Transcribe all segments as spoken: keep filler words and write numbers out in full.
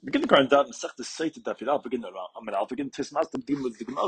begin the current dot Masech the Seit that I'll begin around. I mean, I'll begin to smash the deal with the Gemara.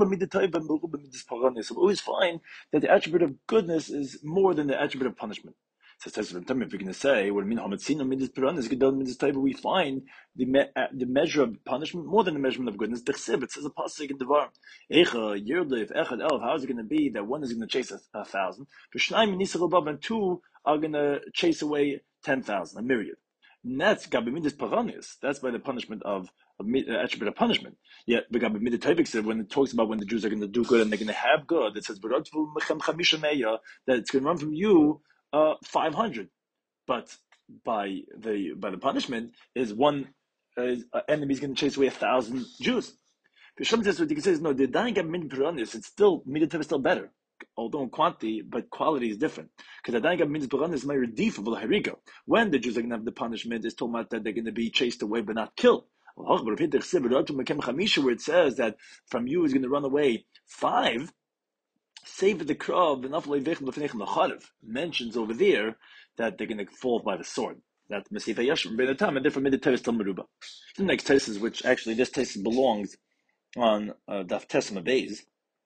So we always find that the attribute of goodness is more than the attribute of punishment. So it says, if we're going to say, what I mean, we find the me, uh, the measure of punishment more than the measurement of goodness. It says a pasuk in Devar, how is it going to be that one is going to chase a, a thousand, and two are going to chase away ten thousand, a myriad? And that's gabimidis paranis. That's by the punishment of, of uh, attribute of punishment. Yet the gabimidis Tevik said when it talks about when the Jews are going to do good and they're going to have good, it says that it's going to run from you uh, five hundred. But by the by the punishment is one uh, enemy is going to chase away a thousand Jews. Rishon says what you can say is no. The dying gabimidis paranis. It's still midatev is still better. Although in quantity, but quality is different. Because the Daigab means Baran is my redif of the Harika. When the Jews are going to have the punishment, it's told that they're going to be chased away but not killed. Where it says that from you is going to run away five, save the crowd, mentions over there that they're going to fall by the sword. That Mesifa Yashim Ben Atam and different Miditeris Talmuruba. The next test, which actually this test belongs on uh, Daf Tesma Beis,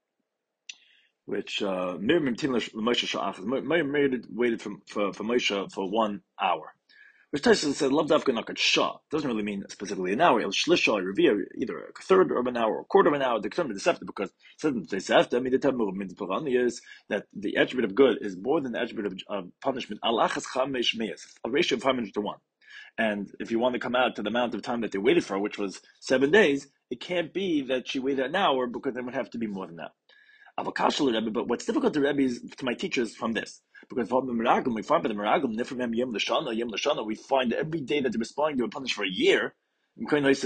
which uh, Miriam Miriam waited for, for, for Moshe for one hour. Which Tyson said, Love Dafka Nakat Shah. Doesn't really mean specifically an hour. El Shlisha, Revere, either a third of an hour or a quarter of an hour, the term is after, because after, I mean, the term is that the attribute of good is more than the attribute of, of punishment. Alachas Chamesh Meas, a ratio of five hundred to one. And if you want to come out to the amount of time that they waited for, which was seven days, it can't be that she waited an hour, because it would have to be more than that. But what's difficult to Rebbe is to my teachers from this, because from the Meraglim we find by the Meraglim Nifrim Yom Lashana Yom Lashana we find that every day that they're responding they were punished for a year. We find where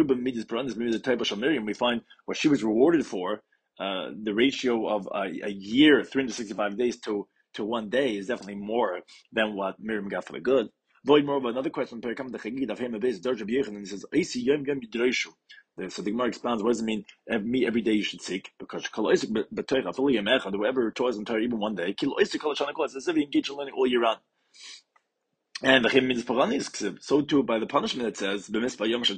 she was rewarded for uh, the ratio of a, a year, three hundred sixty-five days to to one day is definitely more than what Miriam got for the good. Void more of another question. He says, The, so the Gemara expounds, what does it mean, me every day you should seek? Because whoever toils in Torah even one day, it's as if you engage in learning all year round. And the Chim means Paranis, so too by the punishment it says, and we see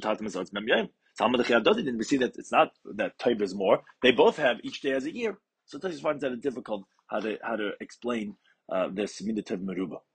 that it's not that Torah is more, they both have each day as a year. So Tosfos finds that it's difficult how to, how to explain uh, this Midatev Meruba.